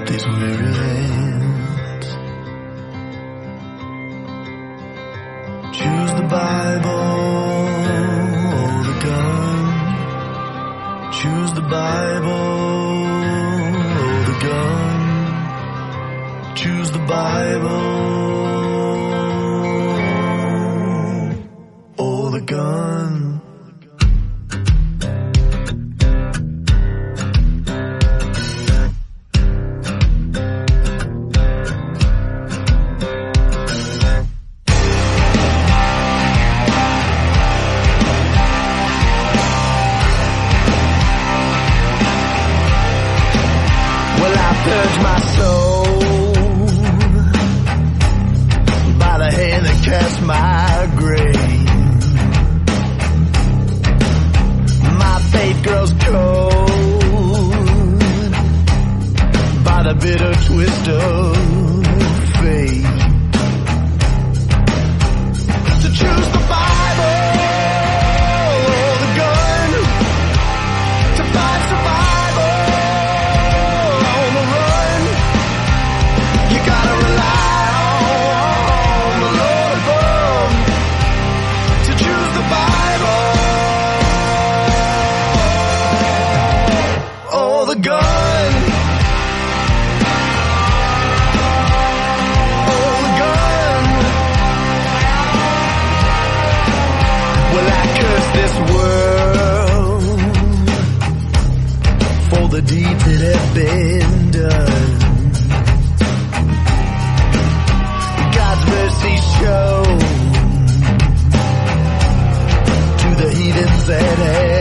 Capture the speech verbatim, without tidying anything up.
these weary hands. Choose the Bible or the gun. Choose the Bible or the gun. Choose the Bible or the gun. Purge my soul by the hand that cast my grave. My faith grows cold by the bitter twist of fate. To choose the Bible or the gun, to find survival. Gotta rely on the Lord above to choose the Bible or the gun, or the gun. Well, I curse this world for the deeds that have been done. Mercy show to the heathens that have